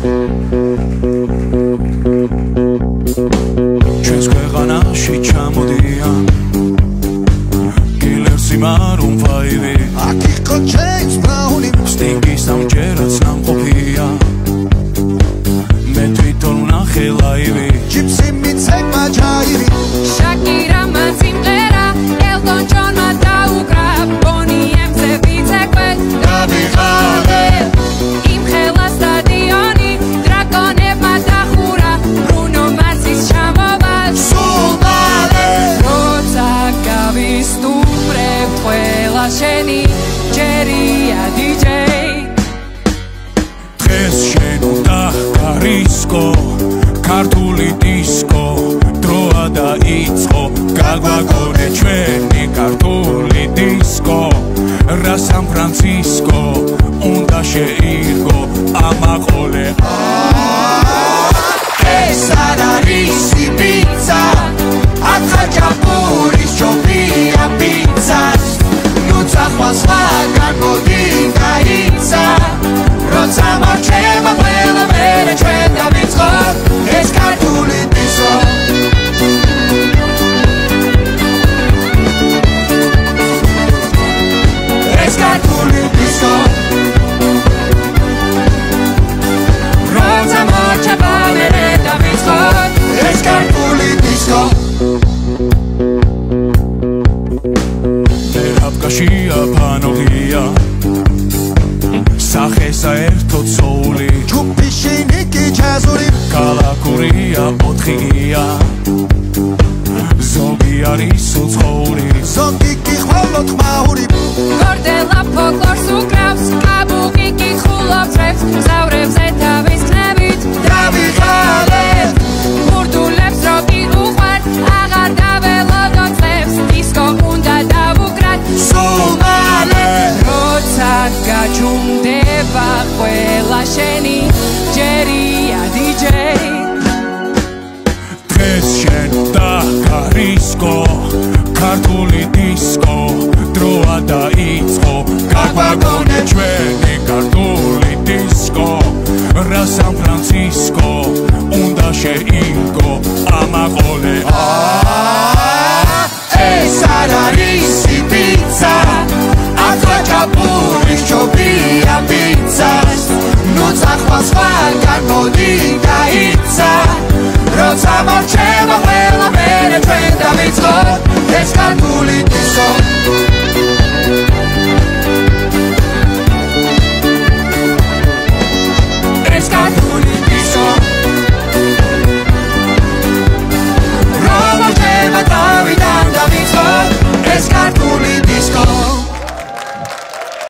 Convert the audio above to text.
ჩვენს ქვეყანაში ჩამოდიან კილერსი მარუმ ფაივი აქ იყო ჯეიმს ბრაუნი სტინგის ამჯერად სამყოფია მე თვითონ ვნახე ლაივი ჯიპსი მიცემა ჯაირი შაკირამ სიმღერა ელტონ ჯონმა დაუკრა ბონი ემზე ვიცეკვე დავიღალე იმხელა სტადიონი დრაკონებმა დახურა ბრუნო მარსის ჩამოვა სულ მალე როცა გავისტუმრებ ყველა შენი ჯერია დიჯეი დღეს შენ უნდა გარისკო ქართული დისკო დროა დაიწყო გაგვაგონე ჩვენი ქართული დისკო რა სან ფრანცისკო უნდა შეირგო ამაყოლე ეს არ არის პიცა ახაჭაპურის ჯობია პიცას ნუ წახვალ სხვაგან მოდი გაიცა როცა მარჩება ყველა მერე ჩვენ დავიწყოთ ეს ქართული დისკო ეს ქართული დისკო როცა მარჩება მერე დავიწყოთ ეს ქართული დისკო აფკაშია ფანოგია სახე საერთოდ სოული ჯუპი შინიკი ჯაზური კალაკურია ოთხია ზოგი არის უცხოური ზოგი კი ხვალოთ მაური გორდელა ფოლკლორს უკრავს კაბუკი კი ხულობს მზავრებზე თავის ქნებით დავიღალე ბურდულებს როკი უყვართ აღარ დაველოდოთ წლებს დისკო უნდა დავუკრათ სულ მალე როცა გაჩუმდება ყველა შენი ჯერია დიჯეი დღეს შენ უნდა გარისკო ქართული დისკო დროა დაიწყო გაგვაგონე ჩვენი ქართული დისკო რა სან ფრანცისკო უნდა შეირგო ამაყოლე ეს არ არის პიცა ახაჭაპურის ჯობია პიცას ნუ წახვალ სხვაგან მოდი გაიცა როცა მარჩება ყველა მერე ჩვენ დავიწყოთ